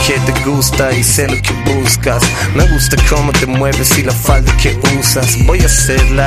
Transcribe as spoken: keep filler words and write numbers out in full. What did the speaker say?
que te gusta y sé lo que buscas. Me gusta cómo te mueves y la falda que usas. Voy a hacerla